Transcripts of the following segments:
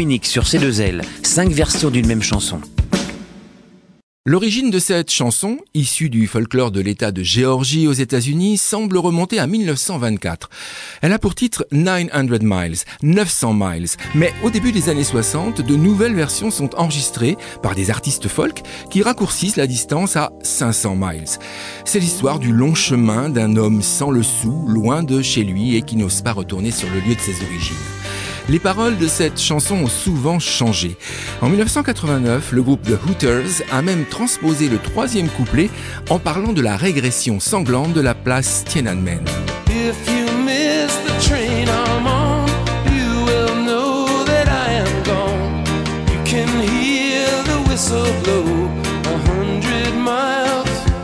unique sur C2L, 5 versions d'une même chanson. L'origine de cette chanson, issue du folklore de l'État de Géorgie aux États-Unis, semble remonter à 1924. Elle a pour titre 900 Miles, 900 miles. Mais au début des années 60, de nouvelles versions sont enregistrées par des artistes folk qui raccourcissent la distance à 500 miles. C'est l'histoire du long chemin d'un homme sans le sou, loin de chez lui et qui n'ose pas retourner sur le lieu de ses origines. Les paroles de cette chanson ont souvent changé. En 1989, le groupe The Hooters a même transposé le 3e couplet en parlant de la régression sanglante de la place Tiananmen. If you miss the train I'm on, you will know that I am gone. You can hear the whistle blow 100 miles,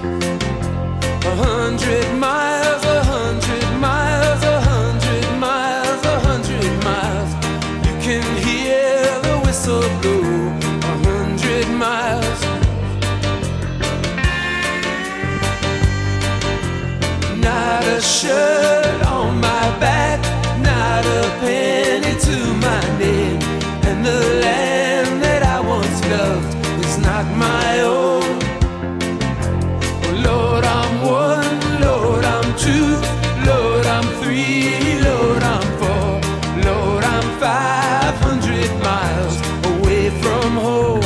100 miles, 100 miles, 100 miles, 100 miles. You can hear the whistle blow 100 miles. Not a shirt on my back, not a penny to my name, and the land that I once loved is not my own. Oh Lord, I'm one, Lord, I'm two, Lord, I'm three, Lord, I'm four, Lord, I'm 500 miles away from home.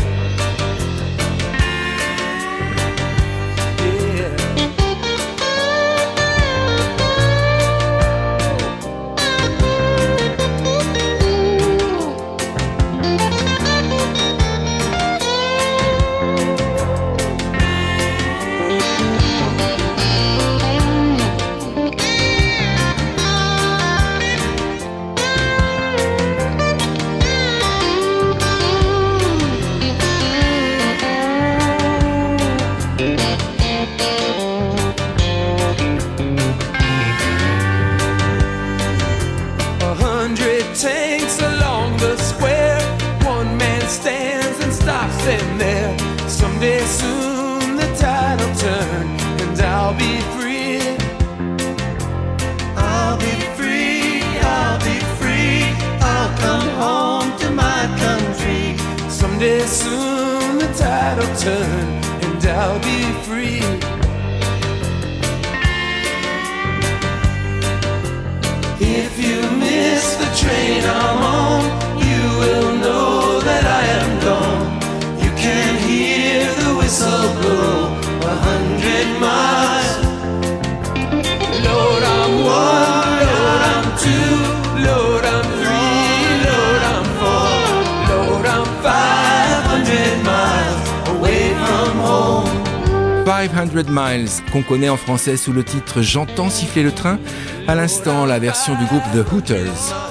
Tanks along the square, one man stands and stops them there. Someday soon the tide'll turn and I'll be free. I'll be free, I'll be free, I'll come home to my country. Someday soon the tide'll turn and I'll be free. If you miss the train I'm on, you will know that I am gone. You can hear the whistle blow 100 miles. Lord, I'm one, Lord, I'm two, Lord, I'm three, Lord, I'm four, Lord, I'm 500 miles away from home. 500 Miles, qu'on connaît en français sous le titre J'entends siffler le train, à l'instant la version du groupe The Hooters.